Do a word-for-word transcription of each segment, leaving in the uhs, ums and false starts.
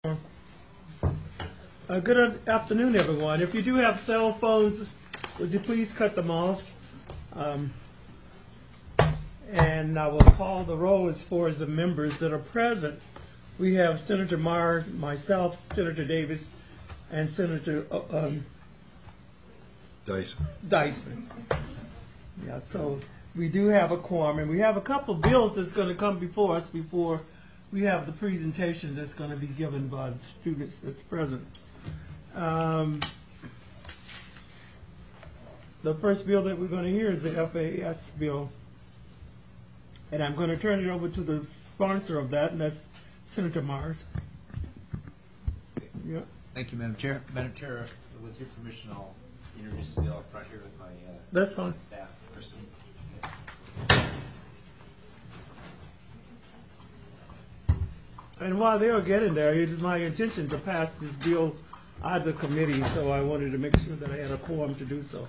Uh, good afternoon, everyone. If you do have cell phones, would you please cut them off? Um, and I will call the roll as far as the members that are present. We have Senator Myers, myself, Senator Davis, and Senator uh, um, Dyson. Dyson. Yeah, so we do have a quorum, and we have a couple of bills that's going to come before us before we have the presentation that's going to be given by the students that's present. Um, the first bill that we're going to hear is the F A S bill, and I'm going to turn it over to the sponsor of that, and that's Senator Myers. Yeah. Thank you, Madam Chair. Madam Chair, with your permission, I'll introduce the bill up front here with my uh, That's fine. staff. Kristen. And while they are getting there, it is my intention to pass this bill out of the committee, so I wanted to make sure that I had a quorum to do so.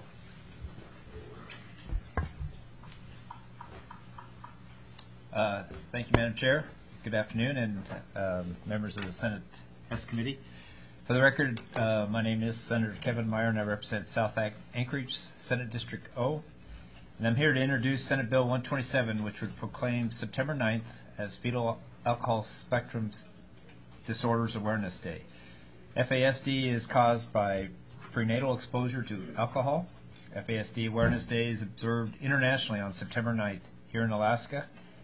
Uh, thank you, Madam Chair. Good afternoon, and um, members of the Senate S Committee. For the record, uh, my name is Senator Kevin Meyer, and I represent South Anchorage, Senate District O. And I'm here to introduce Senate Bill one twenty-seven, which would proclaim September ninth as Fetal Alcohol Spectrum Disorders Awareness Day. F A S D is caused by prenatal exposure to alcohol. F A S D Awareness Day is observed internationally on September ninth here in Alaska.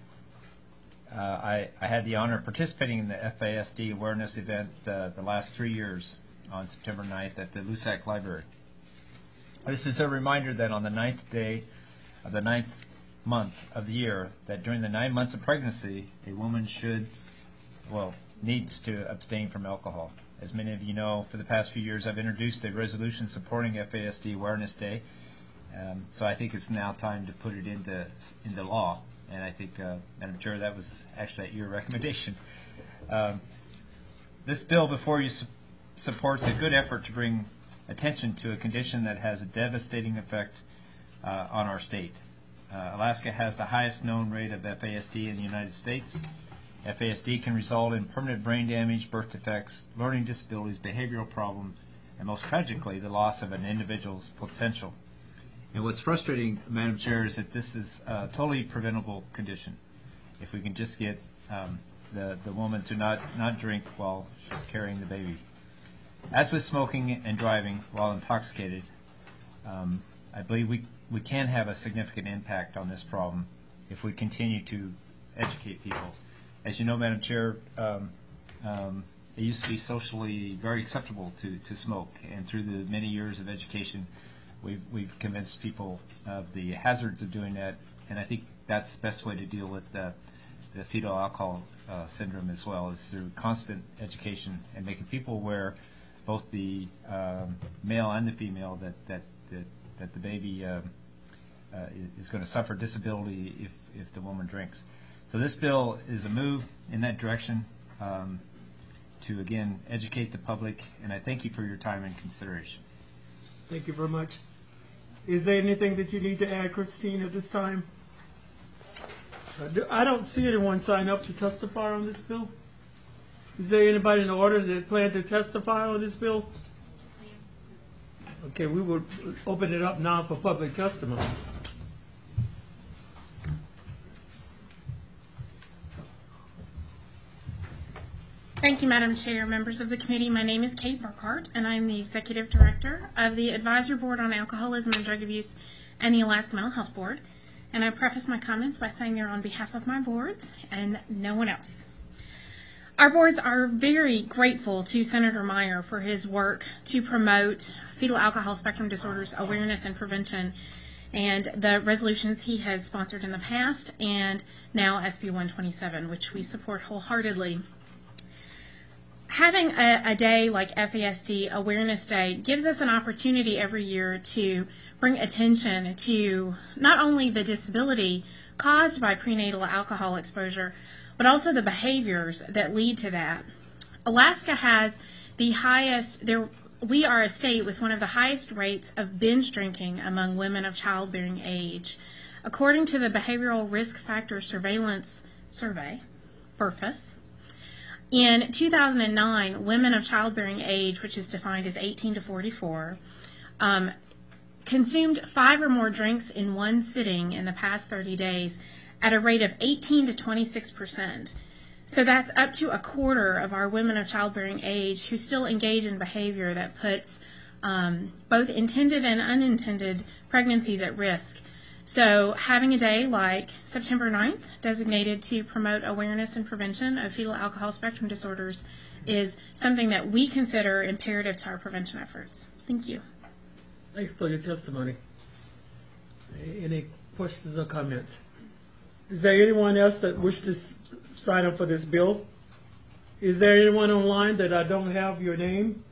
Uh, I, I had the honor of participating in the F A S D awareness event uh, the last three years on September ninth at the Lusac Library. This is a reminder that on the ninth day of the ninth month of the year, that during the nine months of pregnancy, a woman should, well, needs to abstain from alcohol. As many of you know, for the past few years, I've introduced a resolution supporting F A S D Awareness Day. Um, so I think it's now time to put it into into law. And I think, uh, Madam Chair, that was actually at your recommendation. Um, this bill before you su supports a good effort to bring attention to a condition that has a devastating effect uh, on our state. Uh, Alaska has the highest known rate of F A S D in the United States. F A S D can result in permanent brain damage, birth defects, learning disabilities, behavioral problems, and most tragically, the loss of an individual's potential. And what's frustrating, Madam Chair, is that this is a totally preventable condition. If we can just get um, the, the woman to not, not drink while she's carrying the baby. As with smoking and driving while intoxicated, um, I believe we, we can have a significant impact on this problem if we continue to educate people. As you know, Madam Chair, um, um, it used to be socially very acceptable to, to smoke, and through the many years of education, We've, we've convinced people of the hazards of doing that, and I think that's the best way to deal with uh, the fetal alcohol uh, syndrome as well, is through constant education and making people aware, both the um, male and the female, that, that, that, that the baby um, uh, is going to suffer disability if, if the woman drinks. So this bill is a move in that direction um, to, again, educate the public, and I thank you for your time and consideration. Thank you very much. Is there anything that you need to add, Christine, at this time? Uh, do, I don't see anyone sign up to testify on this bill. Is there anybody in the order that plan to testify on this bill? Okay, we will open it up now for public testimony. Thank you, Madam Chair, members of the committee. My name is Kate Burkhart, and I'm the Executive Director of the Advisory Board on Alcoholism and Drug Abuse and the Alaska Mental Health Board. And I preface my comments by saying they're on behalf of my boards and no one else. Our boards are very grateful to Senator Meyer for his work to promote fetal alcohol spectrum disorders awareness and prevention, and the resolutions he has sponsored in the past, and now S B one twenty-seven, which we support wholeheartedly. Having a, a day like F A S D Awareness Day gives us an opportunity every year to bring attention to not only the disability caused by prenatal alcohol exposure, but also the behaviors that lead to that. Alaska has the highest, there, we are a state with one of the highest rates of binge drinking among women of childbearing age. According to the Behavioral Risk Factor Surveillance Survey, B R F U S, In two thousand nine, women of childbearing age, which is defined as eighteen to forty-four, um, consumed five or more drinks in one sitting in the past thirty days at a rate of eighteen to twenty-six percent. So that's up to a quarter of our women of childbearing age who still engage in behavior that puts um, both intended and unintended pregnancies at risk. So having a day like September ninth, designated to promote awareness and prevention of fetal alcohol spectrum disorders, is something that we consider imperative to our prevention efforts. Thank you. Thanks for your testimony. Any questions or comments? Is there anyone else that wishes to s- sign up for this bill? Is there anyone online that I don't have your name?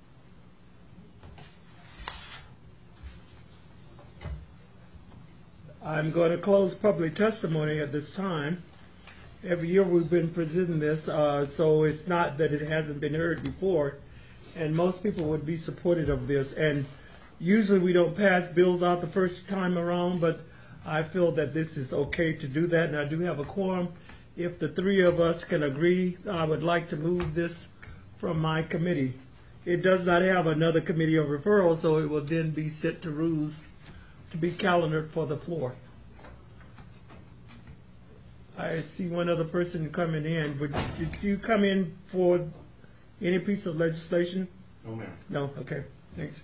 I'm going to close public testimony at this time. Every year we've been presenting this, uh, so it's not that it hasn't been heard before, and most people would be supportive of this. And usually we don't pass bills out the first time around, but I feel that this is okay to do that, and I do have a quorum. If the three of us can agree, I would like to move this from my committee. It does not have another committee of referral, so it will then be set to rules to be calendared for the floor. I see one other person coming in, but did you come in for any piece of legislation? No, ma'am. No, okay, thanks.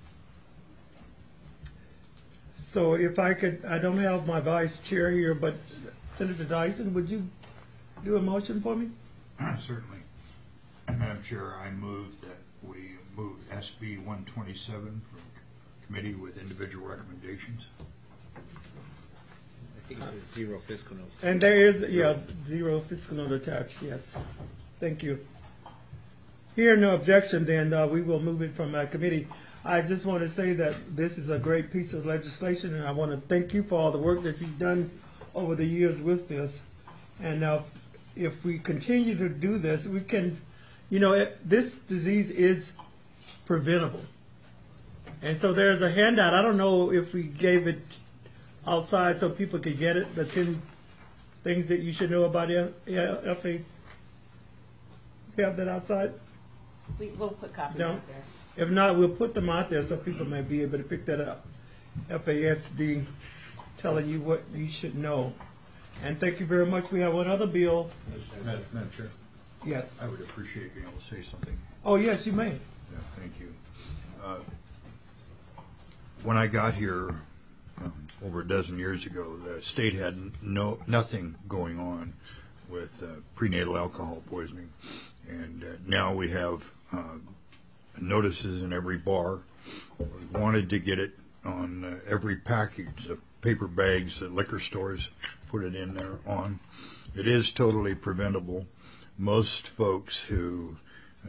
So if I could, I don't have my vice chair here, but Senator Dyson, would you do a motion for me? Certainly. Madam Chair, I move that we move S B one twenty-seven from committee with individual recommendations. I think it's a zero fiscal note. And there is, yeah, zero fiscal note attached, yes. Thank you. Hearing no objection, then uh, we will move it from our committee. I just want to say that this is a great piece of legislation, and I want to thank you for all the work that you've done over the years with this. And uh, if we continue to do this, we can, you know, it, this disease is preventable. And so there's a handout. I don't know if we gave it outside so people could get it, the ten things that you should know about F A. You have that outside? We, we'll put copies No. out there. If not, we'll put them out there so people may be able to pick that up. F A S D telling you what you should know. And thank you very much. We have one other bill. Madam Madam Chair, Yes. I would appreciate being able to say something. Oh, yes, you may. Yeah, thank you. Uh, When I got here um, over a dozen years ago, the state had no nothing going on with uh, prenatal alcohol poisoning, and uh, now we have uh, notices in every bar. We wanted to get it on uh, every package, the paper bags that liquor stores put it in there on. It is totally preventable. Most folks who uh,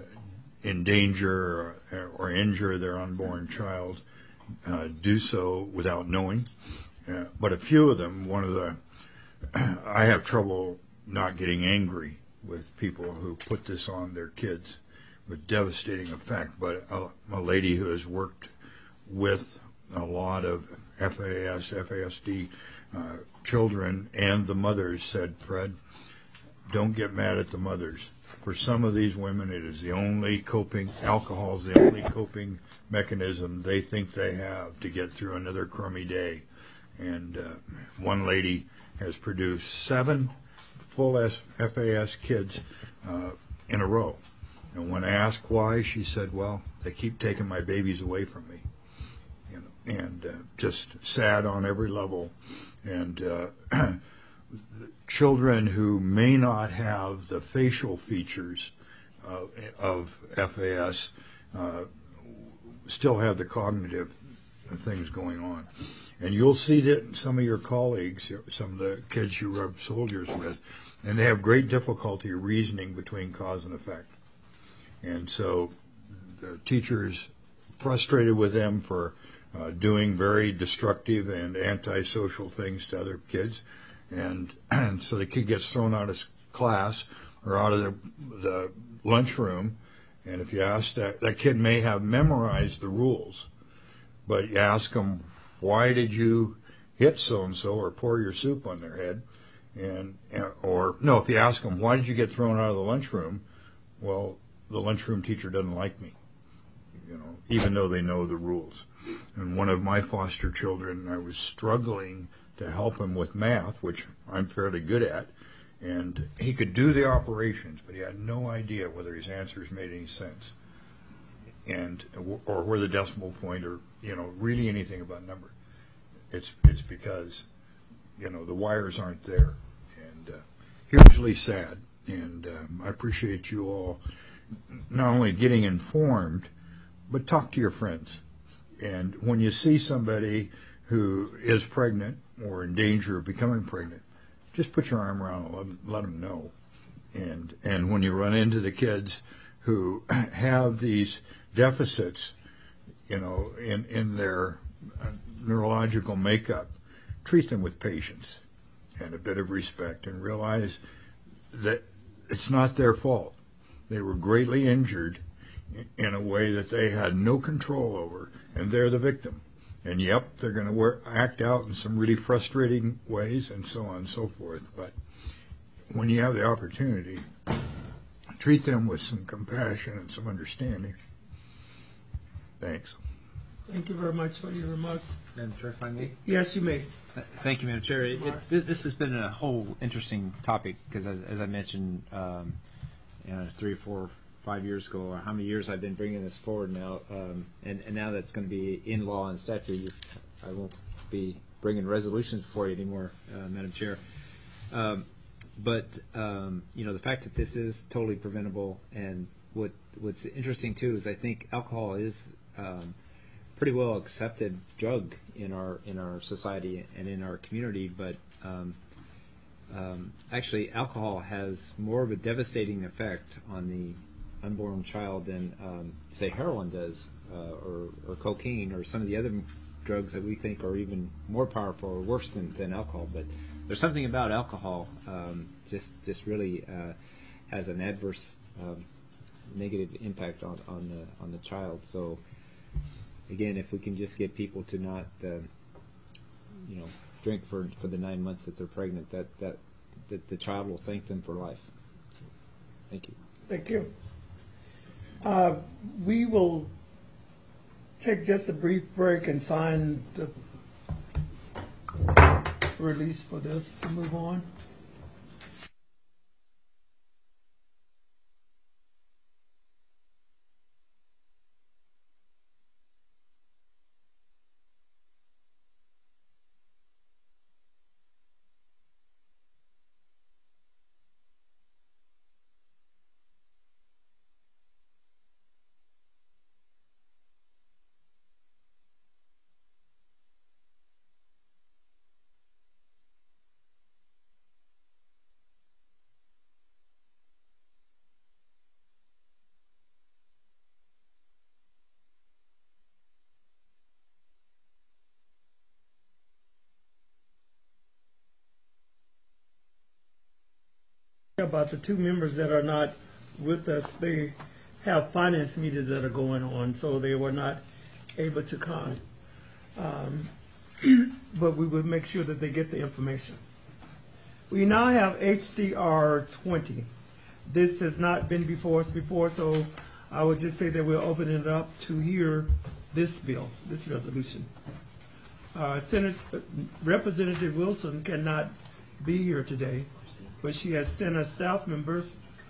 endanger or, or injure their unborn child uh, do so without knowing. Uh, but a few of them, one of the, I have trouble not getting angry with people who put this on their kids with devastating effect. But a, a lady who has worked with a lot of F A S, F A S D uh, children and the mothers said, Fred, don't get mad at the mothers. For some of these women, it is the only coping, alcohol is the only coping mechanism they think they have to get through another crummy day. And uh, one lady has produced seven full F A S kids uh, in a row. And when asked why, she said, well, they keep taking my babies away from me. You know, and uh, just sad on every level. And uh, children who may not have the facial features uh, of F A S uh, still have the cognitive things going on. And you'll see that in some of your colleagues, some of the kids you rub soldiers with, and they have great difficulty reasoning between cause and effect. And so the teacher's frustrated with them for uh, doing very destructive and antisocial things to other kids. And, and so the kid gets thrown out of class or out of the, the lunchroom. And if you ask that, that kid may have memorized the rules, but you ask them, why did you hit so-and-so or pour your soup on their head? And, and or, no, if you ask them, why did you get thrown out of the lunchroom? Well, the lunchroom teacher doesn't like me, you know, even though they know the rules. And one of my foster children, I was struggling to help him with math, which I'm fairly good at, and he could do the operations, but he had no idea whether his answers made any sense, and or where the decimal point, or you know, really anything about number. It's it's because, you know, the wires aren't there, and uh, hugely sad. And um, I appreciate you all not only getting informed, but talk to your friends. And when you see somebody who is pregnant or in danger of becoming pregnant, just put your arm around them, let them, let them know. And and when you run into the kids who have these deficits, you know, in, in their neurological makeup, treat them with patience and a bit of respect, and realize that it's not their fault. They were greatly injured in a way that they had no control over, and they're the victim. And yep, they're going to act out in some really frustrating ways, and so on and so forth. But when you have the opportunity, treat them with some compassion and some understanding. Thanks. Thank you very much for your remarks. Madam Chair, if I may. Yes, you may. Thank you, Madam Chair. It, it, this has been a whole interesting topic because, as, as I mentioned, um, you know, three or four, five years ago, or how many years I've been bringing this forward now, um, and, and now that's going to be in law and statute, I won't be bringing resolutions before you anymore, uh, Madam Chair. Um, but um, you know, the fact that this is totally preventable, and what what's interesting too is I think alcohol is um, pretty well accepted drug in our in our society and in our community, but um, um, actually alcohol has more of a devastating effect on the unborn child than um, say heroin does, uh, or, or cocaine, or some of the other drugs that we think are even more powerful or worse than, than alcohol. But there's something about alcohol um, just just really uh, has an adverse um, negative impact on, on the on the child. So again, if we can just get people to not, uh, you know, drink for for the nine months that they're pregnant, that that that the child will thank them for life. Thank you. Thank you. Uh, we will take just a brief break and sign the release for this to move on. About the two members that are not with us, they have finance meetings that are going on, so they were not able to come. Um, but we will make sure that they get the information. We now have H C R twenty. This has not been before us before, so I would just say that we're opening it up to hear this bill, this resolution. Uh, Senator Representative Wilson cannot be here today, but she has sent a staff member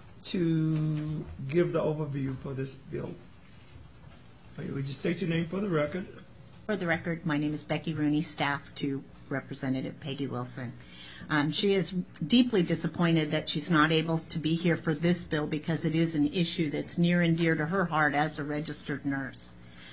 to give the overview for this bill. Okay, would you state your name for the record? For the record, my name is Becky Rooney, staff to Representative Peggy Wilson. Um, she is deeply disappointed that she's not able to be here for this bill because it is an issue that's near and dear to her heart as a registered nurse.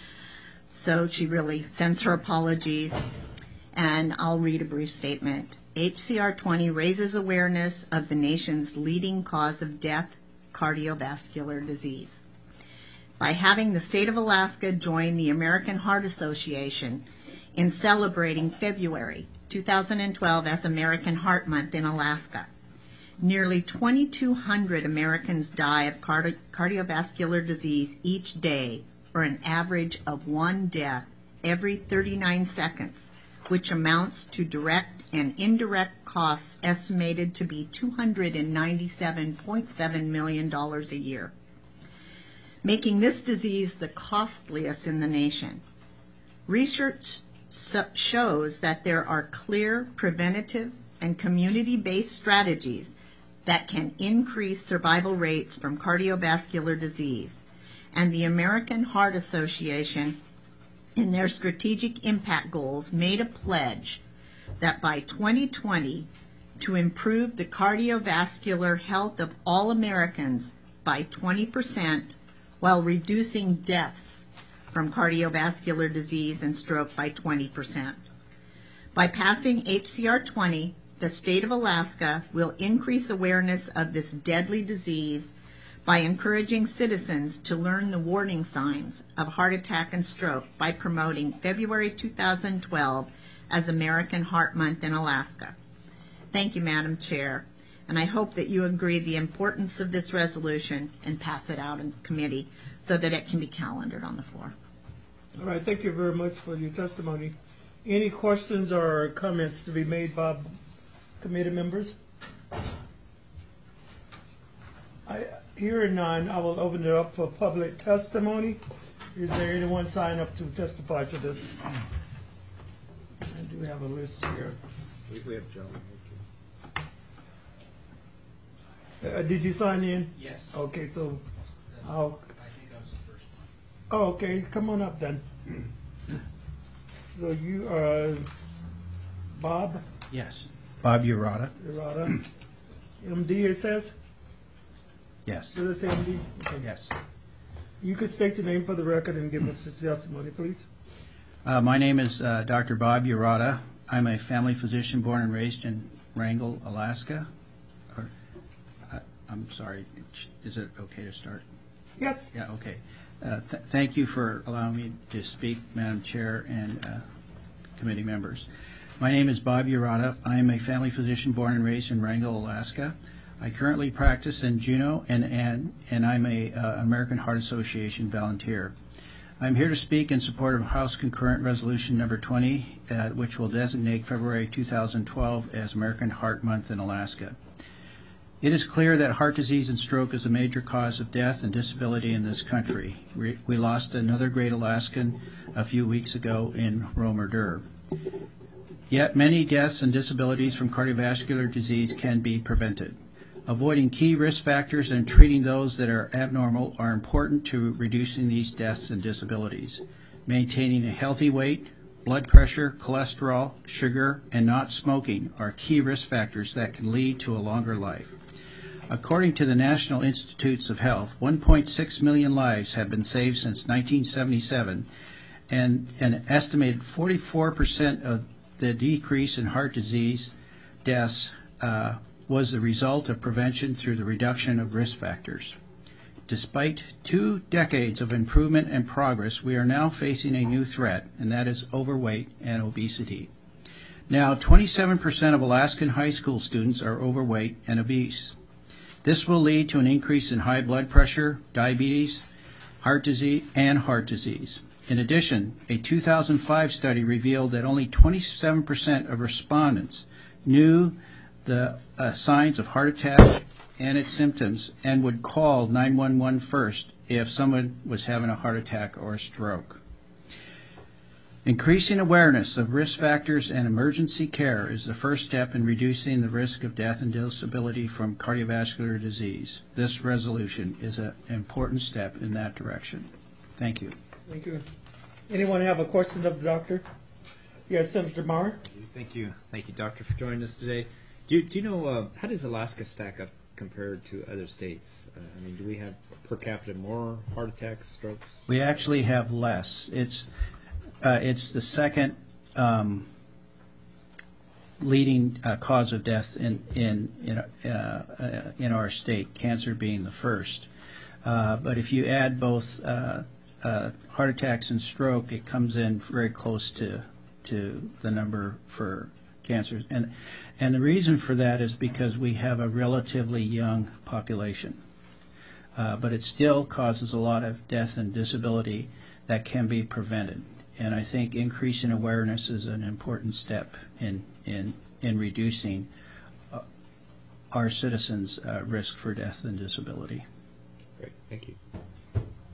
So she really sends her apologies, and I'll read a brief statement. H C R twenty raises awareness of the nation's leading cause of death, cardiovascular disease. By having the state of Alaska join the American Heart Association in celebrating February two thousand twelve as American Heart Month in Alaska, nearly twenty-two hundred Americans die of cardi- cardiovascular disease each day, or an average of one death every thirty-nine seconds, which amounts to direct and indirect costs estimated to be two hundred ninety-seven point seven million dollars a year. making this disease the costliest in the nation. Research so- shows that there are clear preventative and community-based strategies that can increase survival rates from cardiovascular disease. And the American Heart Association, in their strategic impact goals, made a pledge that by twenty twenty, to improve the cardiovascular health of all Americans by twenty percent while reducing deaths from cardiovascular disease and stroke by twenty percent. By passing H C R twenty, the state of Alaska will increase awareness of this deadly disease by encouraging citizens to learn the warning signs of heart attack and stroke by promoting February two thousand twelve as American Heart Month in Alaska. Thank you, Madam Chair, and I hope that you agree the importance of this resolution and pass it out in committee so that it can be calendared on the floor. All right, thank you very much for your testimony. Any questions or comments to be made by committee members? I, hearing none, I will open it up for public testimony. Is there anyone signed up to testify to this? I do have a list here. We, we have Joe. Uh, did you sign in? Yes. Okay, so I'll. I think I was the first one. Oh, okay, come on up then. So you are Bob Yes. Bob Urata. Urata, M D it says? Yes. Does it say M D? Okay. Yes. You could state your name for the record and give us the testimony, please. Uh, my name is uh, Doctor Bob Urata. I'm a family physician born and raised in Wrangell, Alaska. Or, uh, I'm sorry, is it okay to start? Yes. Yeah, okay. Uh, th- thank you for allowing me to speak, Madam Chair and uh, committee members. My name is Bob Urata. I am a family physician born and raised in Wrangell, Alaska. I currently practice in Juneau, and and, and I'm a uh, American Heart Association volunteer. I'm here to speak in support of House Concurrent Resolution Number twenty, uh, which will designate February two thousand twelve as American Heart Month in Alaska. It is clear that heart disease and stroke is a major cause of death and disability in this country. We, we lost another great Alaskan a few weeks ago in Romer Dur. Yet many deaths and disabilities from cardiovascular disease can be prevented. Avoiding key risk factors and treating those that are abnormal are important to reducing these deaths and disabilities. Maintaining a healthy weight, blood pressure, cholesterol, sugar, and not smoking are key risk factors that can lead to a longer life. According to the National Institutes of Health, one point six million lives have been saved since nineteen seventy-seven, and an estimated forty-four percent of the decrease in heart disease deaths uh, was the result of prevention through the reduction of risk factors. Despite two decades of improvement and progress, we are now facing a new threat, and that is overweight and obesity. Now, twenty-seven percent of Alaskan high school students are overweight and obese. This will lead to an increase in high blood pressure, diabetes, heart disease, and heart disease. In addition, a two thousand five study revealed that only twenty-seven percent of respondents knew the uh, signs of heart attack and its symptoms and would call nine one one first if someone was having a heart attack or a stroke. Increasing awareness of risk factors and emergency care is the first step in reducing the risk of death and disability from cardiovascular disease. This resolution is an important step in that direction. Thank you. Thank you. Anyone have a question of the doctor? Yes, Senator Maurer. Thank you. Thank you, Doctor, for joining us today. Do, do you know, uh, how does Alaska stack up compared to other states? Uh, I mean, do we have per capita more heart attacks, strokes? We actually have less. It's uh, it's the second um, leading uh, cause of death in in in, uh, uh, in our state. Cancer being the first. Uh, but if you add both uh, uh, heart attacks and stroke, it comes in very close to to the number for cancer. And and the reason for that is because we have a relatively young population. Uh, but it still causes a lot of death and disability that can be prevented. And I think increasing awareness is an important step in in, in reducing uh, our citizens' uh, risk for death and disability. Great, thank you.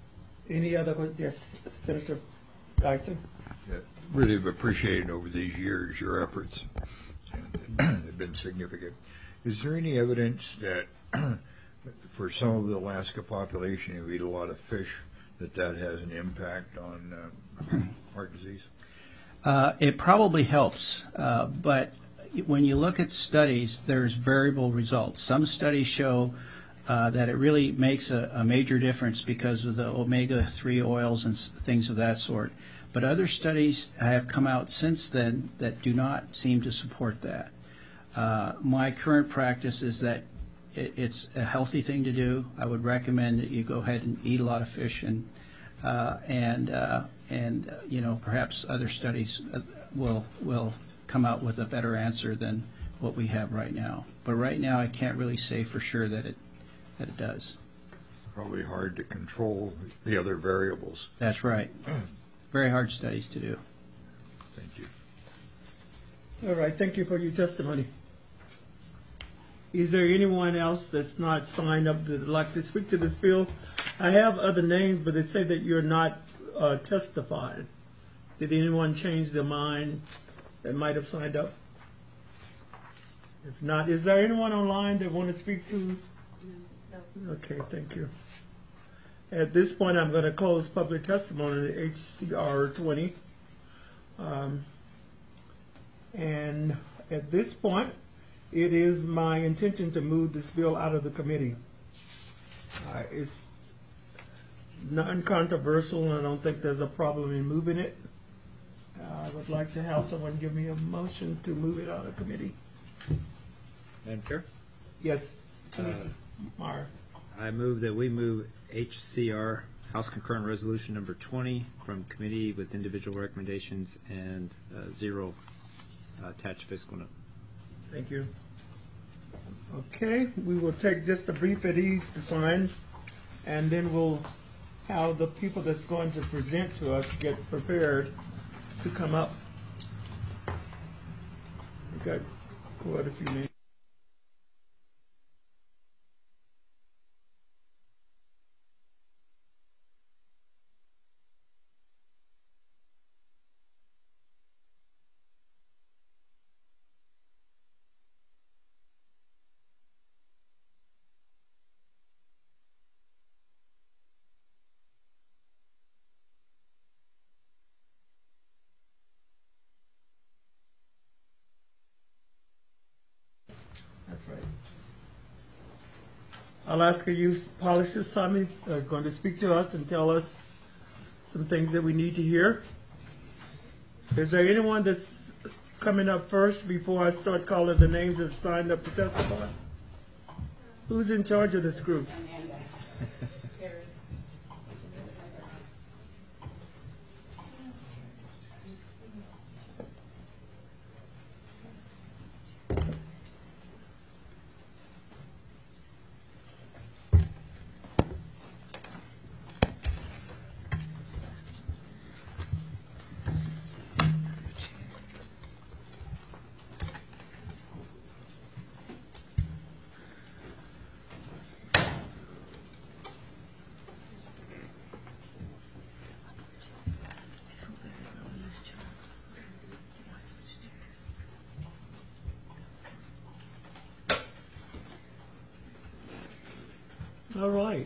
Any other, que- yes, Senator Dyson? Yeah, really have appreciated over these years your efforts. They've been significant. Is there any evidence that for some of the Alaska population who eat a lot of fish, that that has an impact on uh, heart disease? Uh, it probably helps, uh, but when you look at studies, there's variable results. Some studies show uh, that it really makes a, a major difference because of the omega three oils and s- things of that sort. But other studies have come out since then that do not seem to support that. Uh, my current practice is that it, it's a healthy thing to do. I would recommend that you go ahead and eat a lot of fish and uh, and uh, and uh, you know, perhaps other studies uh, will will come out with a better answer than what we have right now. But right now, I can't really say for sure that it that it does. Probably hard to control the other variables. That's right. Very hard studies to do. Thank you. All right, thank you for your testimony. Is there anyone else that's not signed up that'd like to speak to this bill? I have other names, but they say that you're not uh, testifying. Did anyone change their mind that might have signed up? If not, is there anyone online that want to speak to? No. Okay, thank you. At this point, I'm going to close public testimony to H C R twenty. Um, and at this point, it is my intention to move this bill out of the committee. Uh, it's non-controversial, and I don't think there's a problem in moving it. Uh, I would like to have someone give me a motion to move it out of committee. Madam Chair, Yes, Senator Meyer. I move that we move H C R, House Concurrent Resolution Number twenty, from committee with individual recommendations and uh, zero uh, attached fiscal note. Thank you. Okay, we will take just a brief at ease to sign, and then we'll have the people that's going to present to us get prepared to come up. We've got quite a few minutes. That's right. Alaska Youth Policy Summit are going to speak to us and tell us some things that we need to hear. Is there anyone that's coming up first before I start calling the names that signed up to testify? Who's in charge of this group? All right.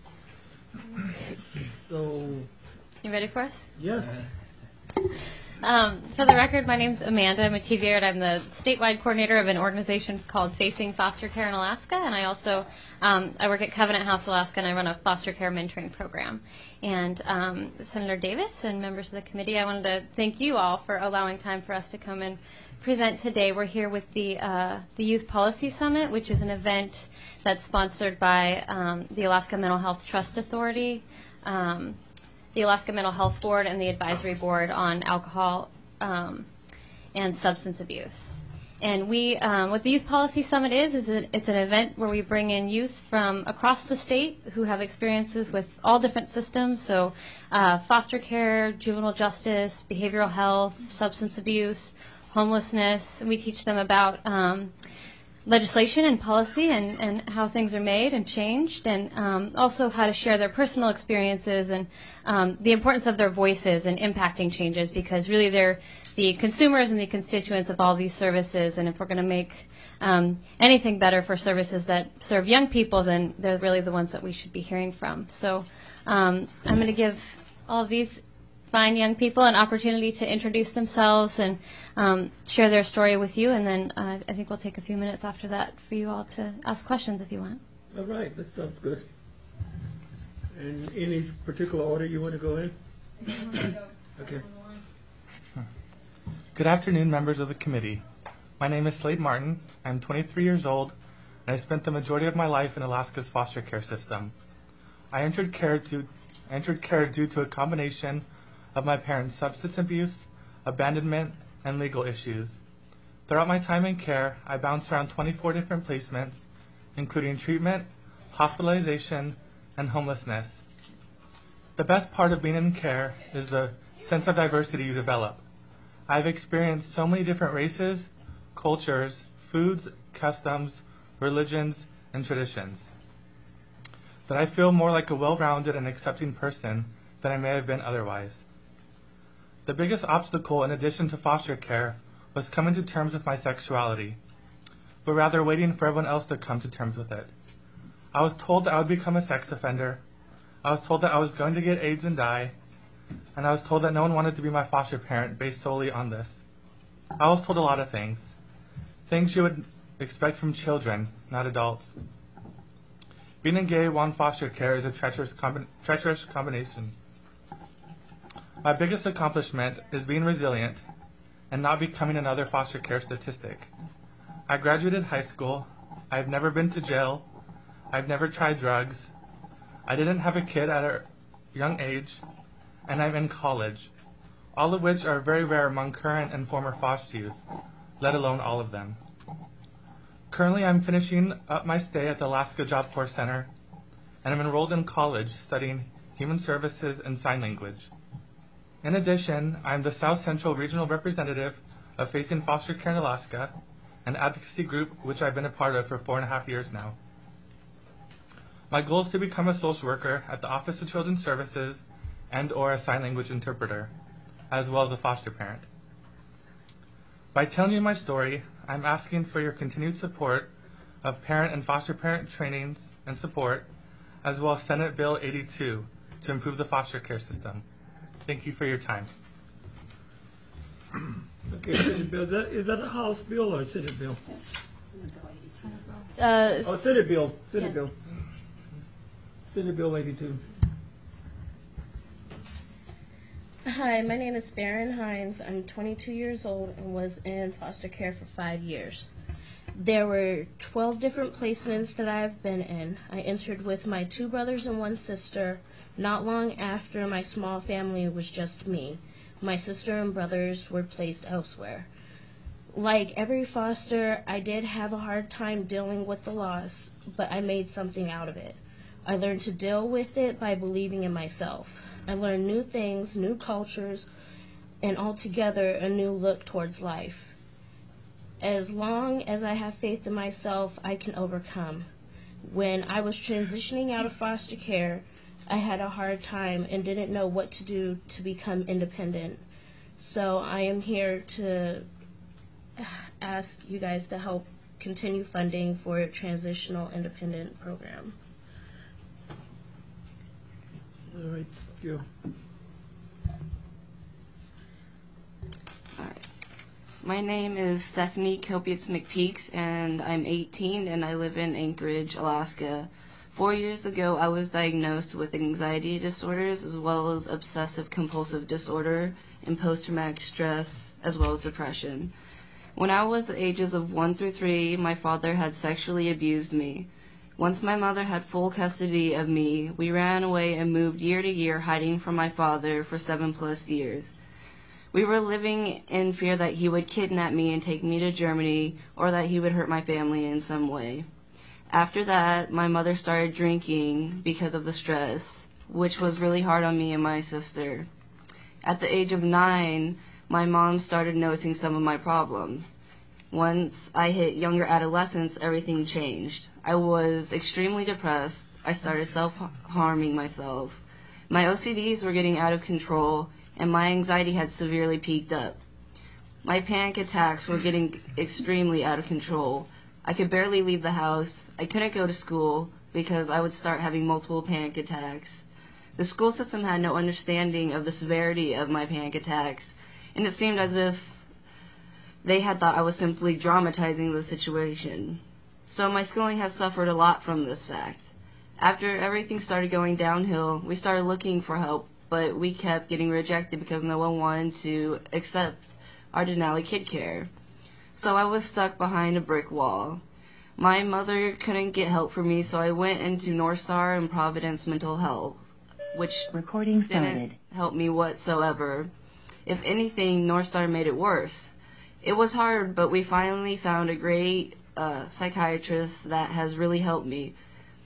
So, You ready for us? yes. Um, for the record, my name's Amanda Mativier, and I'm the statewide coordinator of an organization called Facing Foster Care in Alaska, and I also um, I work at Covenant House Alaska, and I run a foster care mentoring program. And um, Senator Davis and members of the committee, I wanted to thank you all for allowing time for us to come and present today. We're here with the uh, the Youth Policy Summit, which is an event that's sponsored by um, the Alaska Mental Health Trust Authority, um, the Alaska Mental Health Board, and the Advisory Board on Alcohol um, and Substance Abuse. And we, um, what the Youth Policy Summit is, is it, it's an event where we bring in youth from across the state who have experiences with all different systems, so uh, foster care, juvenile justice, behavioral health, substance abuse, homelessness. We teach them about um, legislation and policy and, and how things are made and changed, and um, also how to share their personal experiences and um, the importance of their voices in impacting changes, because really they're the consumers and the constituents of all these services, and if we're going to make um, anything better for services that serve young people, then they're really the ones that we should be hearing from. So um, I'm going to give all of these fine young people an opportunity to introduce themselves and um, share their story with you, and then uh, I think we'll take a few minutes after that for you all to ask questions if you want. All right, that sounds good. And any particular order you want to go in? Okay. Good afternoon, members of the committee. My name is Slade Martin. I'm twenty-three years old, and I spent the majority of my life in Alaska's foster care system. I entered care to, I entered care due to a combination of my parents' substance abuse, abandonment, and legal issues. Throughout my time in care, I bounced around twenty-four different placements, including treatment, hospitalization, and homelessness. The best part of being in care is the sense of diversity you develop. I've experienced so many different races, cultures, foods, customs, religions, and traditions that I feel more like a well-rounded and accepting person than I may have been otherwise. The biggest obstacle in addition to foster care was coming to terms with my sexuality, but rather waiting for everyone else to come to terms with it. I was told that I would become a sex offender. I was told that I was going to get AIDS and die, and I was told that no one wanted to be my foster parent based solely on this. I was told a lot of things, things you would expect from children, not adults. Being in gay while in foster care is a treacherous, combi- treacherous combination. My biggest accomplishment is being resilient and not becoming another foster care statistic. I graduated high school. I've never been to jail. I've never tried drugs. I didn't have a kid at a young age, and I'm in college, all of which are very rare among current and former foster youth, let alone all of them. Currently, I'm finishing up my stay at the Alaska Job Corps Center, and I'm enrolled in college studying Human Services and Sign Language. In addition, I'm the South Central Regional Representative of Facing Foster Care in Alaska, an advocacy group which I've been a part of for four and a half years now. My goal is to become a social worker at the Office of Children's Services and or a sign language interpreter, as well as a foster parent. By telling you my story, I'm asking for your continued support of parent and foster parent trainings and support, as well as Senate Bill eighty-two to improve the foster care system. Thank you for your time. Okay, Senate bill. That, is that a House bill or a Senate bill? Uh, Oh, Senate bill. Senate Yeah. bill. Senate Bill eighty-two. Hi, my name is Farron Hines. I'm twenty-two years old and was in foster care for five years. There were twelve different placements that I've been in. I entered with my two brothers and one sister not long after my small family was just me. My sister and brothers were placed elsewhere. Like every foster, I did have a hard time dealing with the loss, but I made something out of it. I learned to deal with it by believing in myself. I learned new things, new cultures, and altogether a new look towards life. As long as I have faith in myself, I can overcome. When I was transitioning out of foster care, I had a hard time and didn't know what to do to become independent. So I am here to ask you guys to help continue funding for a transitional independent program. All right, thank you. All right. My name is Stephanie Kopietz McPeaks, and I'm eighteen, and I live in Anchorage, Alaska. Four years ago, I was diagnosed with anxiety disorders as well as obsessive-compulsive disorder and post-traumatic stress as well as depression. When I was the ages of one through three, my father had sexually abused me. Once my mother had full custody of me, we ran away and moved year to year, hiding from my father for seven plus years. We were living in fear that he would kidnap me and take me to Germany, or that he would hurt my family in some way. After that, my mother started drinking because of the stress, which was really hard on me and my sister. At the age of nine, my mom started noticing some of my problems. Once I hit younger adolescence, everything changed. I was extremely depressed. I started self-harming myself. My O C Ds were getting out of control, and my anxiety had severely peaked up. My panic attacks were getting extremely out of control. I could barely leave the house. I couldn't go to school because I would start having multiple panic attacks. The school system had no understanding of the severity of my panic attacks, and it seemed as if they had thought I was simply dramatizing the situation. So my schooling has suffered a lot from this fact. After everything started going downhill, we started looking for help, but we kept getting rejected because no one wanted to accept our Denali Kid Care. So I was stuck behind a brick wall. My mother couldn't get help for me, so I went into North Star and Providence Mental Health, which Recording didn't started. help me whatsoever. If anything, North Star made it worse. It was hard, but we finally found a great uh, psychiatrist that has really helped me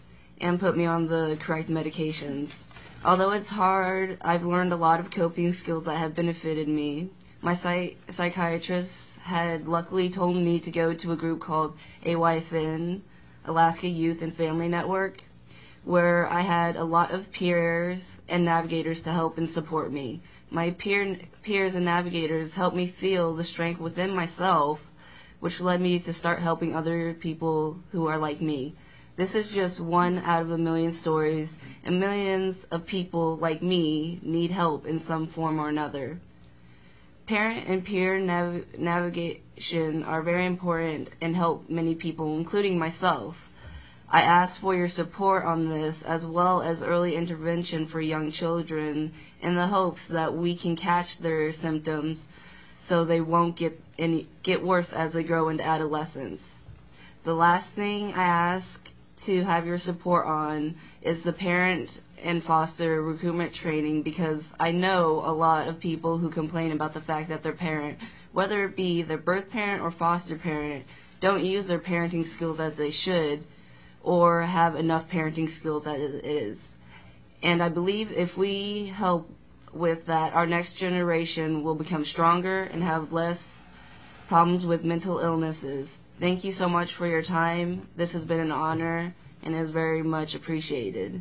and put me on the correct medications. Although it's hard, I've learned a lot of coping skills that have benefited me. My psych- psychiatrist had luckily told me to go to a group called A Y F N, Alaska Youth and Family Network, where I had a lot of peers and navigators to help and support me. My peer, peers and navigators helped me feel the strength within myself, which led me to start helping other people who are like me. This is just one out of a million stories, and millions of people like me need help in some form or another. Parent and peer nav- navigation are very important and help many people, including myself. I ask for your support on this, as well as early intervention for young children, in the hopes that we can catch their symptoms so they won't get any get worse as they grow into adolescence. The last thing I ask to have your support on is the parent and foster recruitment training, because I know a lot of people who complain about the fact that their parent, whether it be their birth parent or foster parent, don't use their parenting skills as they should or have enough parenting skills as it is. And I believe if we help with that, our next generation will become stronger and have less problems with mental illnesses. Thank you so much for your time. This has been an honor and is very much appreciated.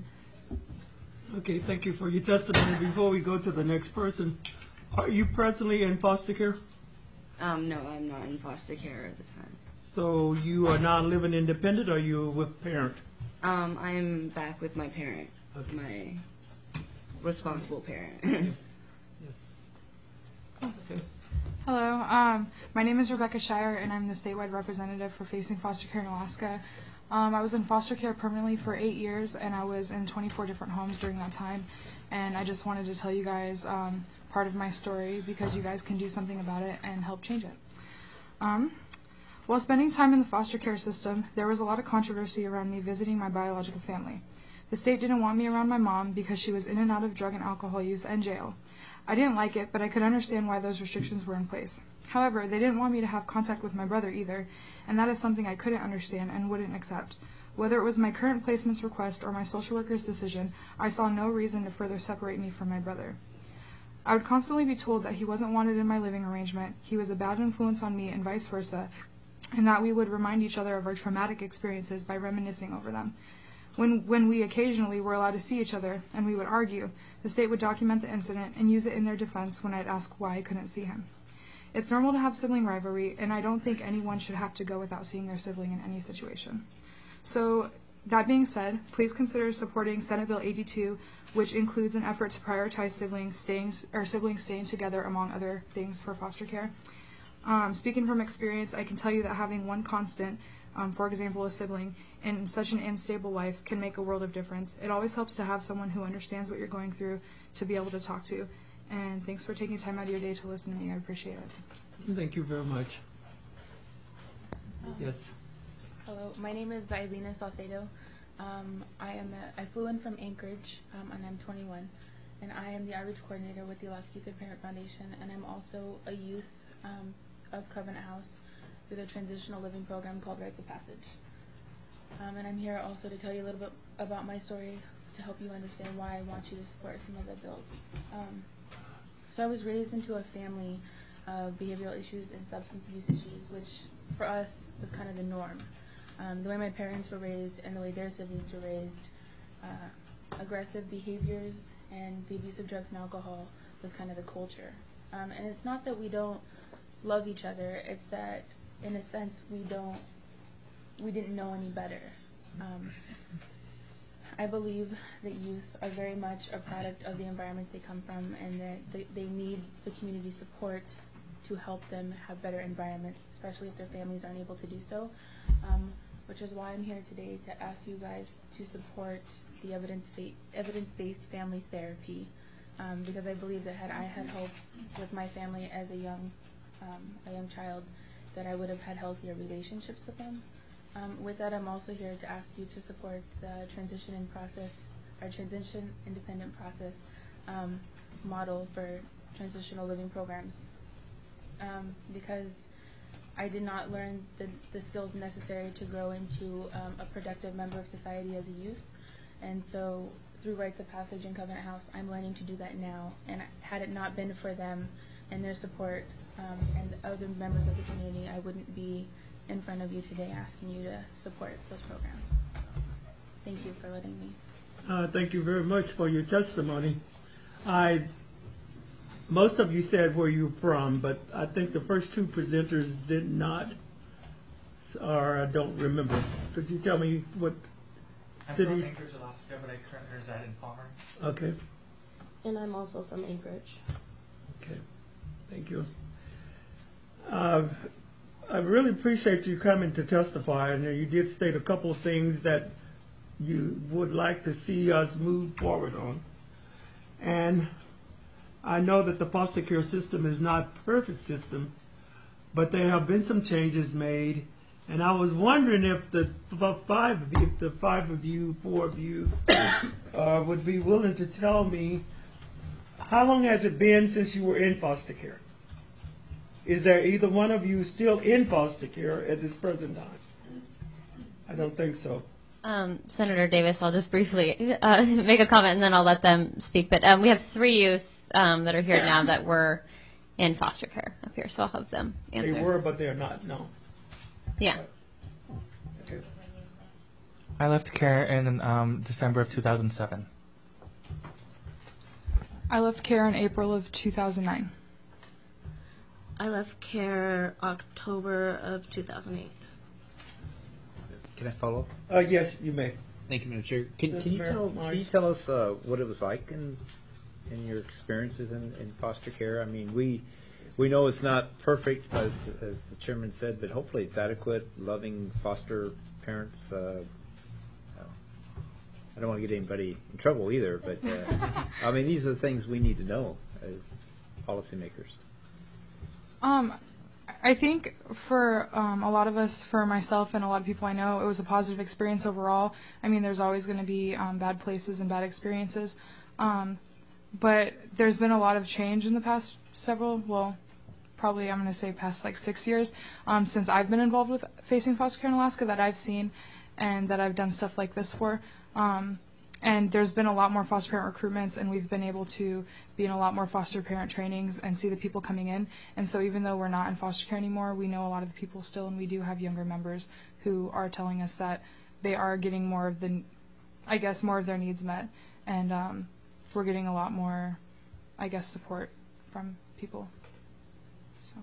Okay, thank you for your testimony. Before we go to the next person, are you presently in foster care? Um, no, I'm not in foster care at the time. So you are not living independent, or are you with a parent? Um, I'm back with my parent, Okay. my responsible parent. Okay. Hello, um, my name is Rebecca Shire, and I'm the statewide representative for Facing Foster Care in Alaska. Um, I was in foster care permanently for eight years, and I was in twenty-four different homes during that time. And I just wanted to tell you guys um, part of my story, because you guys can do something about it and help change it. Um, while spending time in the foster care system, there was a lot of controversy around me visiting my biological family. The state didn't want me around my mom because she was in and out of drug and alcohol use and jail. I didn't like it, but I could understand why those restrictions were in place. However, they didn't want me to have contact with my brother either, and that is something I couldn't understand and wouldn't accept. Whether it was my current placement's request or my social worker's decision, I saw no reason to further separate me from my brother. I would constantly be told that he wasn't wanted in my living arrangement, he was a bad influence on me, and vice versa, and that we would remind each other of our traumatic experiences by reminiscing over them. When, when we occasionally were allowed to see each other and we would argue, the state would document the incident and use it in their defense when I'd ask why I couldn't see him. It's normal to have sibling rivalry, and I don't think anyone should have to go without seeing their sibling in any situation. So, that being said, please consider supporting Senate Bill eighty-two, which includes an effort to prioritize siblings staying, or siblings staying together, among other things, for foster care. Um, speaking from experience, I can tell you that having one constant, um, for example, a sibling, in such an unstable life can make a world of difference. It always helps to have someone who understands what you're going through to be able to talk to. And thanks for taking time out of your day to listen to me. I appreciate it. Thank you very much. Yes. Hello, my name is Zylena Salcedo. Um, I am a, I flew in from Anchorage, um, and I'm twenty-one, and I am the outreach coordinator with the Alaska Youth and Parent Foundation, and I'm also a youth um, of Covenant House through the transitional living program called Rites of Passage. Um, and I'm here also to tell you a little bit about my story to help you understand why I want you to support some of the bills. Um, so I was raised into a family of behavioral issues and substance abuse issues, which for us was kind of the norm. Um, the way my parents were raised and the way their siblings were raised, uh, aggressive behaviors and the abuse of drugs and alcohol was kind of the culture. Um, and it's not that we don't love each other, it's that in a sense we don't, we didn't know any better. Um, I believe that youth are very much a product of the environments they come from, and that they, they need the community support to help them have better environments, especially if their families aren't able to do so, um, which is why I'm here today to ask you guys to support the evidence fa- evidence-based family therapy, um, because I believe that had I had help with my family as a young, um, a young child, that I would have had healthier relationships with them. Um, with that, I'm also here to ask you to support the transition in process, or transition independent process um, model for transitional living programs. Um, because I did not learn the, the skills necessary to grow into um, a productive member of society as a youth. And so through Rites of Passage and Covenant House, I'm learning to do that now. And had it not been for them and their support um, and other members of the community, I wouldn't be in front of you today asking you to support those programs. Thank you for letting me. Uh, thank you very much for your testimony. I, most of you said where you're from, but I think the first two presenters did not, or I don't remember. Could you tell me what I'm city? from Anchorage, Alaska, but I currently reside in Palmer. Okay, And I'm also from Anchorage. okay, thank you. Uh, I really appreciate you coming to testify, and you did state a couple of things that you would like to see us move forward on. And I know that the foster care system is not a perfect system, but there have been some changes made, and I was wondering if the f- five of you, if the five of you, four of you, uh, would be willing to tell me how long has it been since you were in foster care? Is there either one of you still in foster care at this present time? I don't think so. Um, Senator Davis, I'll just briefly uh, make a comment and then I'll let them speak. But um, we have three youth um, that are here now that were in foster care up here, so I'll have them answer. They were, but they're not, no. Yeah. Okay. I left care in um, December of two thousand seven. I left care in April of two thousand nine. I left care October of two thousand eight. Can I follow up? Uh, yes, you may. Thank you, Madam Chair. Can, Miz can you Mayor tell Myers. can you tell us uh, what it was like in in your experiences in, in foster care? I mean, we we know it's not perfect, as as the chairman said, but hopefully it's adequate. Loving foster parents. Uh, uh, I don't want to get anybody in trouble either, but uh, I mean, these are the things we need to know as policymakers. Um, I think for um, a lot of us, for myself and a lot of people I know, it was a positive experience overall. I mean, there's always going to be um, bad places and bad experiences. Um, but there's been a lot of change in the past several, well, probably I'm going to say past like six years um, since I've been involved with Facing Foster Care in Alaska that I've seen and that I've done stuff like this for. Um, And there's been a lot more foster parent recruitments, and we've been able to be in a lot more foster parent trainings and see the people coming in. And so even though we're not in foster care anymore, we know a lot of the people still, and we do have younger members who are telling us that they are getting more of the, I guess, more of their needs met. And um, we're getting a lot more, I guess, support from people. So.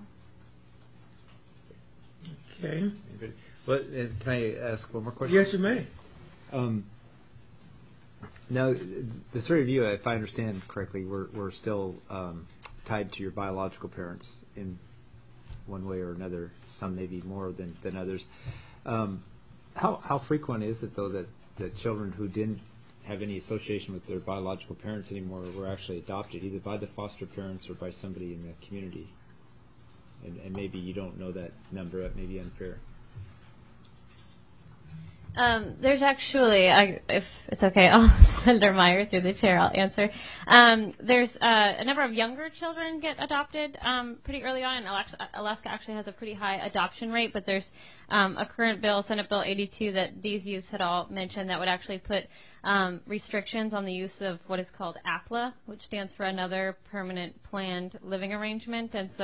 Okay. But uh, can I ask one more question? Yes, you may. Um, now, the three of you, if I understand correctly, we're, we're still um, tied to your biological parents in one way or another, some maybe more than, than others. Um, how, how frequent is it, though, that, that children who didn't have any association with their biological parents anymore were actually adopted, either by the foster parents or by somebody in the community? And, and maybe you don't know that number, that may be unfair. Um, there's actually, I, if it's okay, I'll Senator Meyer through the chair, I'll answer. Um, there's uh, a number of younger children get adopted um, pretty early on, and Alaska, Alaska actually has a pretty high adoption rate, but there's um, a current bill, Senate Bill eighty-two, that these youths had all mentioned that would actually put um, restrictions on the use of what is called A P L A, which stands for Another Permanent Planned Living Arrangement, and so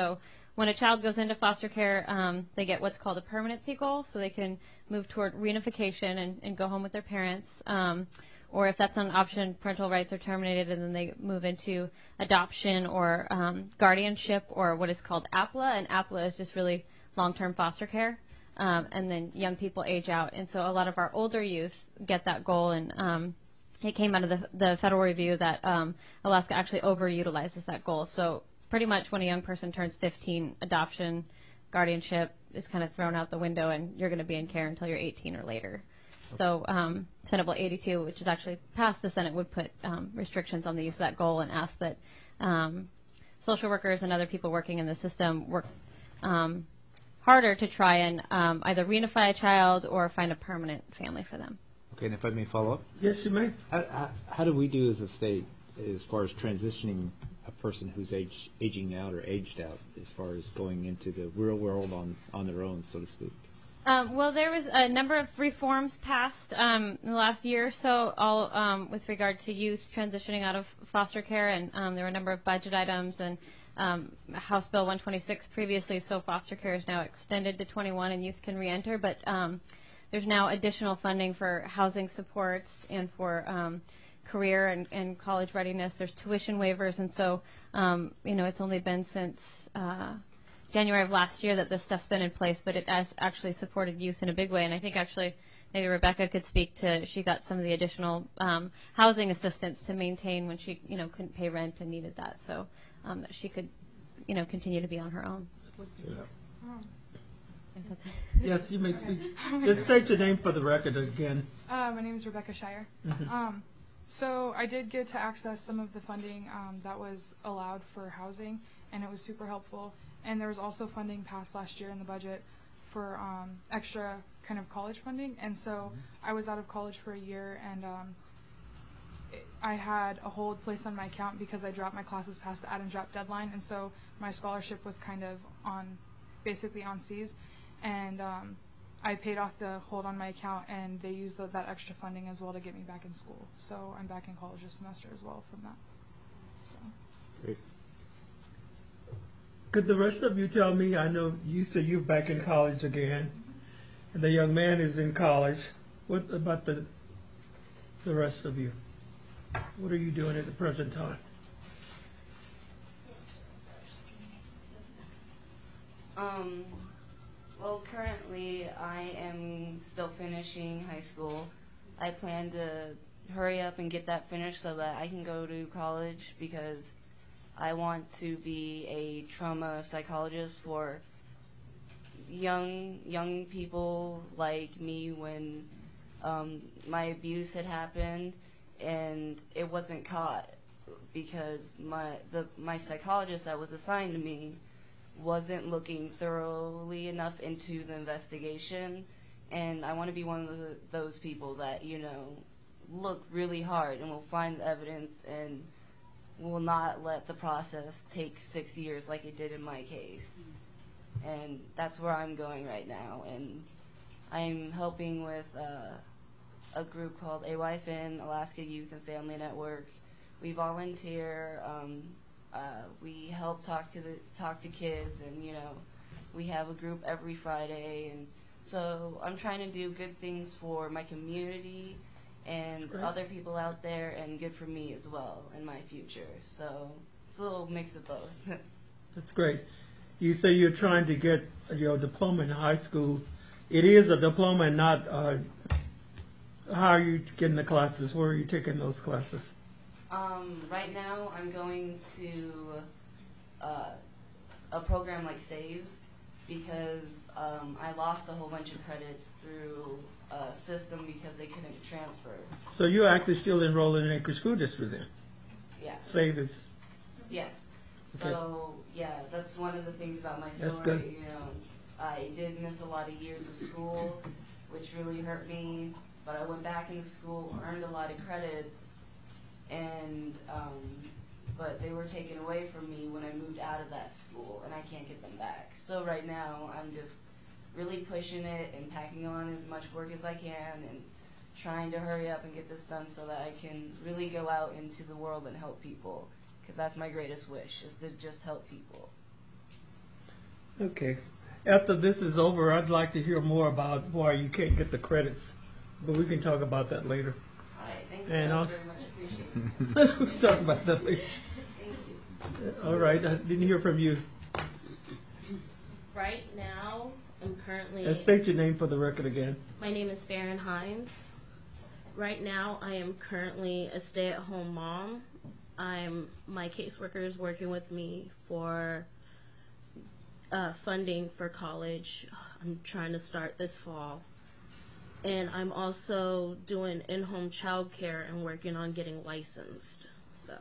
when a child goes into foster care, um, they get what's called a permanency goal, so they can move toward reunification and, and go home with their parents. Um, or if that's not an option, parental rights are terminated, and then they move into adoption or um, guardianship, or what is called A P L A, and A P L A is just really long-term foster care. Um, and then young people age out, and so a lot of our older youth get that goal, and um, it came out of the, the federal review that um, Alaska actually overutilizes that goal. So pretty much when a young person turns fifteen, adoption, guardianship is kind of thrown out the window, and you're going to be in care until you're eighteen or later. So um, Senate Bill eighty-two, which is actually passed the Senate, would put um, restrictions on the use of that goal and ask that um, social workers and other people working in the system work um, harder to try and um, either reunify a child or find a permanent family for them. Okay, and if I may follow up? Yes, you may. How, how, how do we do as a state as far as transitioning a person who's age, aging out or aged out as far as going into the real world on, on their own, so to speak? Um, well, there was a number of reforms passed um, in the last year or so, all um, with regard to youth transitioning out of foster care, and um, there were a number of budget items and um, House Bill one twenty-six previously, so foster care is now extended to twenty-one and youth can reenter, but um, there's now additional funding for housing supports and for um, career and, and college readiness. There's tuition waivers, and so, um, you know, it's only been since uh, January of last year that this stuff's been in place, but it has actually supported youth in a big way. And I think actually maybe Rebecca could speak to, she got some of the additional um, housing assistance to maintain when she, you know, couldn't pay rent and needed that. So um, that she could, you know, continue to be on her own. Yeah. Oh. If that's it. Yes, you may speak. Just state your name for the record again. Uh, my name is Rebecca Shire. Mhm. Um, so I did get to access some of the funding um, that was allowed for housing, and it was super helpful. And there was also funding passed last year in the budget for um, extra kind of college funding. And so I was out of college for a year, and um, it, I had a hold placed on my account because I dropped my classes past the add and drop deadline. And so my scholarship was kind of on, basically on C's. And um, I paid off the hold on my account, and they used the, that extra funding as well to get me back in school. So I'm back in college this semester as well from that. So. Great. Could the rest of you tell me, I know you said you're back in college again, and the young man is in college. What about the the rest of you? What are you doing at the present time? Um, well, currently I am still finishing high school. I plan to hurry up and get that finished so that I can go to college, because I want to be a trauma psychologist for young young people like me when um, my abuse had happened and it wasn't caught, because my the my psychologist that was assigned to me wasn't looking thoroughly enough into the investigation, and I want to be one of the, those people that, you know, look really hard and will find the evidence and will not let the process take six years like it did in my case. And that's where I'm going right now. And I'm helping with uh, a group called A Y F N, Alaska Youth and Family Network. We volunteer. Um, uh, we help talk to the talk to kids, and you know, we have a group every Friday. And so I'm trying to do good things for my community and other people out there, and good for me as well in my future. So it's a little mix of both. That's great. You say you're trying to get your diploma in high school. It is a diploma and not, uh, how are you getting the classes? Where are you taking those classes? Um, right now I'm going to uh, a program like SAVE, because um, I lost a whole bunch of credits through a system because they couldn't transfer. So you're actually still enrolled in Anchorage School District then? Yeah. Save it. Yeah. So, yeah, that's one of the things about my story. That's good. You know, I did miss a lot of years of school, which really hurt me, but I went back into school, earned a lot of credits, and um, but they were taken away from me when I moved out of that school, and I can't get them back. So right now, I'm just really pushing it and packing on as much work as I can and trying to hurry up and get this done so that I can really go out into the world and help people, because that's my greatest wish, is to just help people. Okay. After this is over, I'd like to hear more about why you can't get the credits, but we can talk about that later. All right, thank you. And I also- very much appreciate it. We'll talk about that later. Thank you. All right, I didn't hear from you. Right now, I'm currently. Uh, State your name for the record again. My name is Farron Hines. Right now, I am currently a stay-at-home mom. I'm my caseworker is working with me for uh, funding for college. I'm trying to start this fall, and I'm also doing in-home childcare and working on getting licensed. So.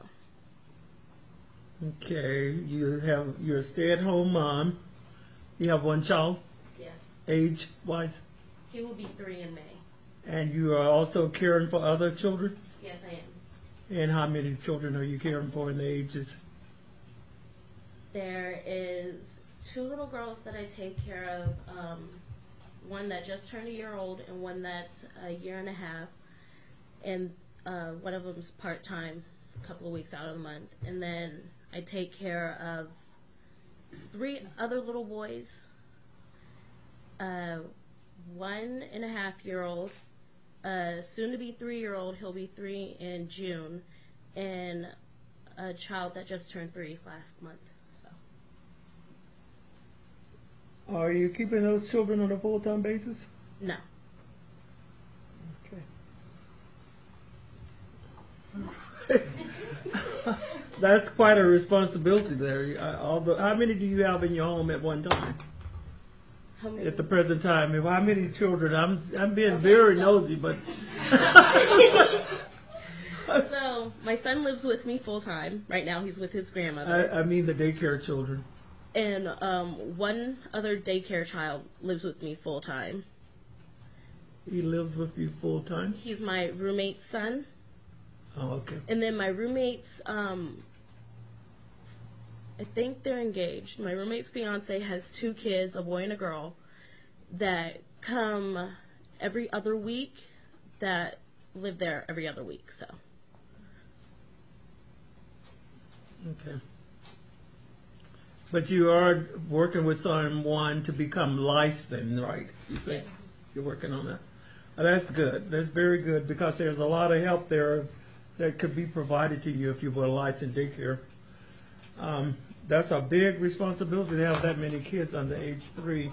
Okay, you have you're a stay-at-home mom. You have one child, Yes, age-wise, he will be three in May. and you are also caring for other children. Yes, I am. And how many children are you caring for in the ages? There is two little girls that I take care of, um, one that just turned a year old and one that's a year and a half, and uh, one of them's part-time, a couple of weeks out of the month. And then I take care of three other little boys, uh, one and a half year old, uh, soon to be three year old, he'll be three in June, and a child that just turned three last month. So. Are you keeping those children on a full-time basis? No. Okay. That's quite a responsibility there. Uh, although, how many do you have in your home at one time? How many? At the present time, if how many children? I'm I'm being Okay, very so- nosy, but So my son lives with me full time. Right now he's with his grandmother. I, I mean the daycare children. And um, one other daycare child lives with me full time. He lives with you full time. He's my roommate's son. Oh, okay. And then my roommate's, um, I think they're engaged. My roommate's fiance has two kids, a boy and a girl, that come every other week, that live there every other week. So. Okay. But you are working with someone to become licensed, right? You say Yes. you're working on that. Oh, that's good. That's very good because there's a lot of help there that could be provided to you if you were a licensed daycare. Um, that's a big responsibility to have that many kids under age three.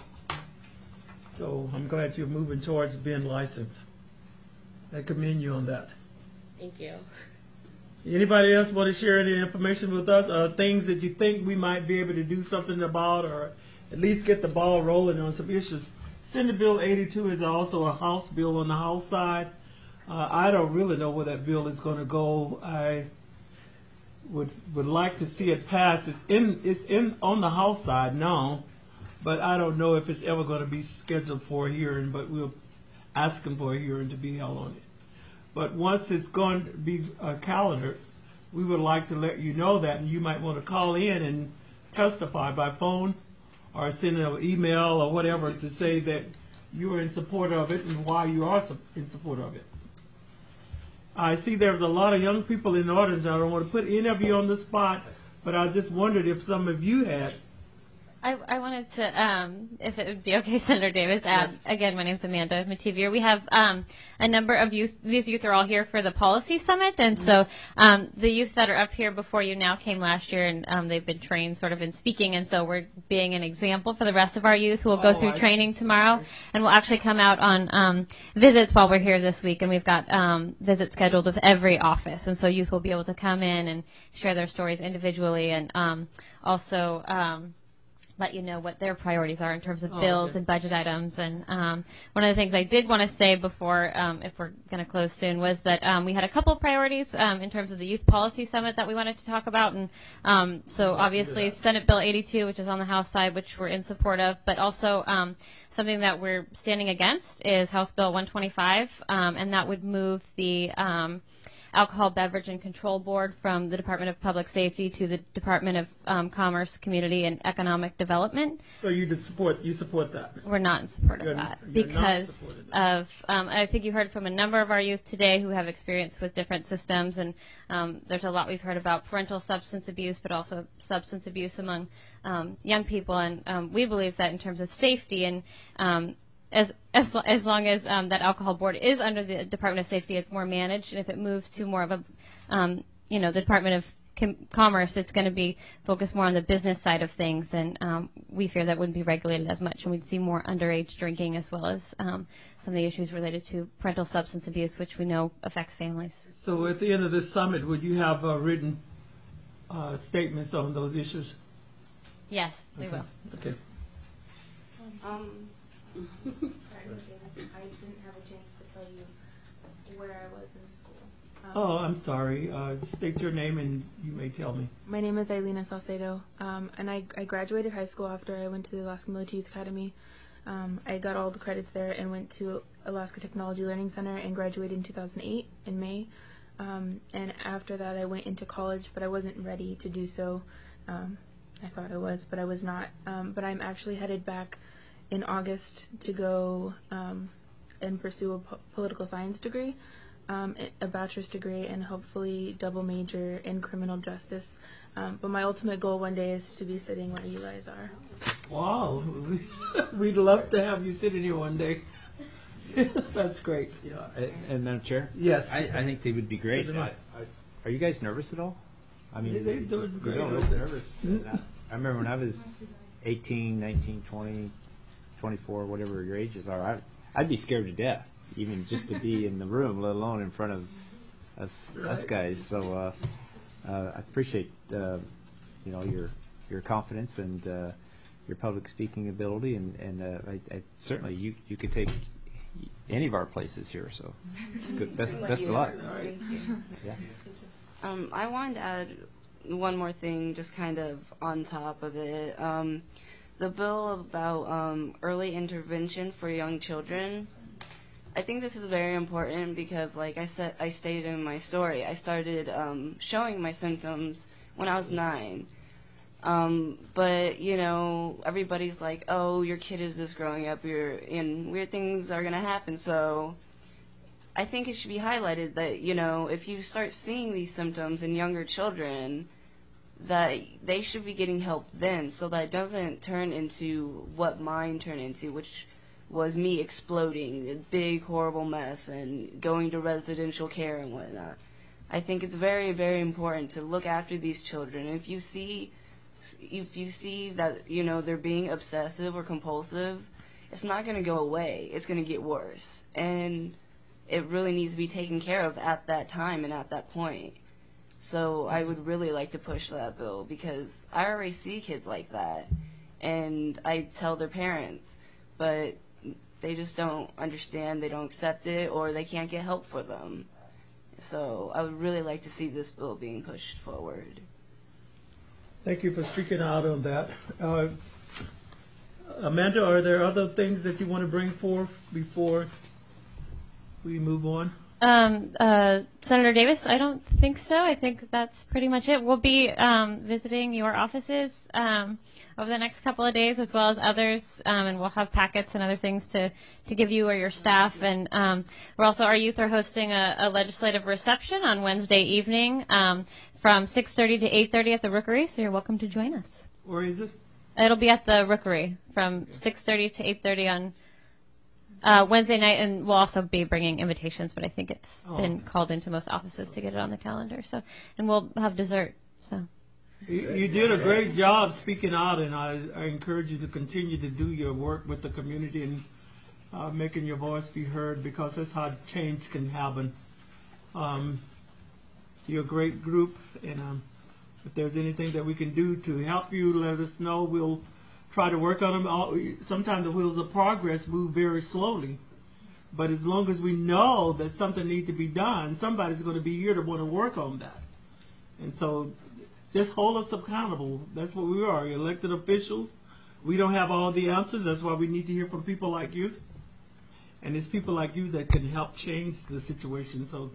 So I'm glad you're moving towards being licensed. I commend you on that. Thank you. Anybody else want to share any information with us? Uh, things that you think we might be able to do something about, or at least get the ball rolling on some issues? Senate Bill eighty-two is also a House bill on the House side. Uh, I don't really know where that bill is going to go. I would would like to see it pass. It's in it's in on the House side now, but I don't know if it's ever going to be scheduled for a hearing. But we'll ask them for a hearing to be held on it. But once it's going to be uh, calendared, we would like to let you know that, and you might want to call in and testify by phone or send an email or whatever to say that you are in support of it and why you are su- in support of it. I see there's a lot of young people in the audience. I don't want to put any of you on the spot, but I just wondered if some of you had. I, I wanted to, um, if it would be okay, Senator Davis, ask, Yes. again, my name is Amanda Mativier. We have um, a number of youth, these youth are all here for the Policy Summit, and so um, the youth that are up here before you now came last year, and um, they've been trained sort of in speaking, and so we're being an example for the rest of our youth who will go Oh, through I training tomorrow, and we'll actually come out on um, visits while we're here this week, and we've got um, visits scheduled with every office, and so youth will be able to come in and share their stories individually, and um, also um, let you know what their priorities are in terms of Oh, bills okay. and budget items. And um, one of the things I did want to say before, um, if we're going to close soon, was that um, we had a couple of priorities um, in terms of the Youth Policy Summit that we wanted to talk about. And um, so obviously Senate Bill eighty-two, which is on the House side, which we're in support of, but also um, something that we're standing against is House Bill one twenty-five, um, and that would move the um, Alcohol, Beverage, and Control Board from the Department of Public Safety to the Department of um, Commerce, Community, and Economic Development. So you did support, you support that? We're not in support You're of n- that you're not because supportive of of, um, I think you heard from a number of our youth today who have experience with different systems, and um, there's a lot we've heard about parental substance abuse, but also substance abuse among um, young people, and um, we believe that in terms of safety and um, as as as long as um, that alcohol board is under the Department of Safety, it's more managed, and if it moves to more of a, um, you know, the Department of Com- Commerce, it's going to be focused more on the business side of things, and um, we fear that wouldn't be regulated as much, and we'd see more underage drinking as well as um, some of the issues related to parental substance abuse, which we know affects families. So at the end of this summit, would you have uh, written uh, statements on those issues? Yes, we Okay. will. Okay. Um, Sorry, Miz Davis, I didn't have a chance to tell you where I was in school. Um, Oh, I'm sorry. Uh, state your name and you may tell me. My name is Ailina Salcedo, um, and I, I graduated high school after I went to the Alaska Military Youth Academy. Um, I got all the credits there and went to Alaska Technology Learning Center and graduated in two thousand eight in May. Um, and after that, I went into college, but I wasn't ready to do so. Um, I thought I was, but I was not. Um, but I'm actually headed back in August to go um, and pursue a po- political science degree, um, a bachelor's degree, and hopefully double major in criminal justice. Um, but my ultimate goal one day is to be sitting where you guys are. Wow. We'd love to have you sitting here one day. That's great. Yeah. And, and Madam Chair? Yes. I, I think they would be great. President. I, I, are you guys nervous at all? I mean, They- they're doing you great don't over look there. nervous. And I, I remember when I was eighteen, nineteen, twenty, twenty-four, whatever your ages are, I, I'd be scared to death, even just to be in the room, let alone in front of us, us guys. So uh, uh, I appreciate uh, you know your your confidence and uh, your public speaking ability, and and uh, I, I, certainly you you could take any of our places here. So good, best best of luck. Thank you. Yeah. Um, I wanted to add one more thing, just kind of on top of it. Um, the bill about um, early intervention for young children. I think this is very important because, like I said, I stated in my story, I started um, showing my symptoms when I was nine. Um, but you know, everybody's like, "Oh, your kid is just growing up. You're, and weird things are gonna happen." So I think it should be highlighted that, you know, if you start seeing these symptoms in younger children, that they should be getting help then, so that it doesn't turn into what mine turned into, which was me exploding, a big horrible mess, and going to residential care and whatnot. I think it's very, very important to look after these children. If you see, if you see that, you know, they're being obsessive or compulsive, it's not going to go away. It's going to get worse, and it really needs to be taken care of at that time and at that point. So I would really like to push that bill because I already see kids like that, and I tell their parents, but they just don't understand, they don't accept it, or they can't get help for them. So I would really like to see this bill being pushed forward. Thank you for speaking out on that. Uh, Amanda, are there other things that you want to bring forth before we move on? Um, uh, Senator Davis, I don't think so. I think that's pretty much it. We'll be um, visiting your offices um, over the next couple of days, as well as others, um, and we'll have packets and other things to, to give you or your staff. And um, we're also, our youth are hosting a, a legislative reception on Wednesday evening um, from six thirty to eight thirty at the Rookery, so you're welcome to join us. Where is it? It'll be at the Rookery from six thirty to eight thirty on Uh, Wednesday night, and we'll also be bringing invitations, but I think it's Oh. been called into most offices to get it on the calendar. So, and we'll have dessert. So, You, you did a great job speaking out, and I, I encourage you to continue to do your work with the community and uh, making your voice be heard, because that's how change can happen. Um, you're a great group, and um, if there's anything that we can do to help you, let us know. We'll try to work on them. All, sometimes the wheels of progress move very slowly, but as long as we know that something needs to be done, somebody's going to be here to want to work on that. And so just hold us accountable. That's what we are, elected officials. We don't have all the answers. That's why we need to hear from people like you. And it's people like you that can help change the situation. So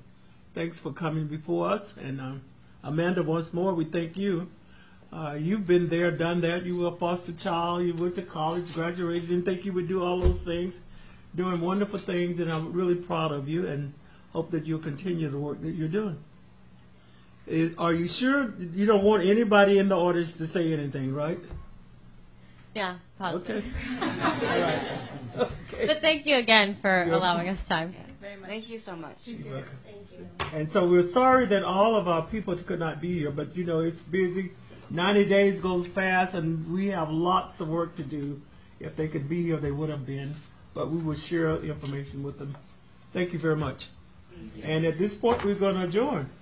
thanks for coming before us. And um, Amanda, once more, we thank you. Uh, you've been there, done that. You were a foster child. You went to college, graduated. Didn't think you would do all those things. Doing wonderful things, and I'm really proud of you and hope that you'll continue the work that you're doing. Is, are you sure you don't want anybody in the audience to say anything, right? Yeah, positive. Okay. All right. Okay. But thank you again for You're allowing us time. Very much. Thank you so much. You're welcome. And so we're sorry that all of our people could not be here, but you know, it's busy. ninety days goes fast, and we have lots of work to do. If they could be here, they would have been, but we will share information with them. Thank you very much. And at this point, we're going to adjourn.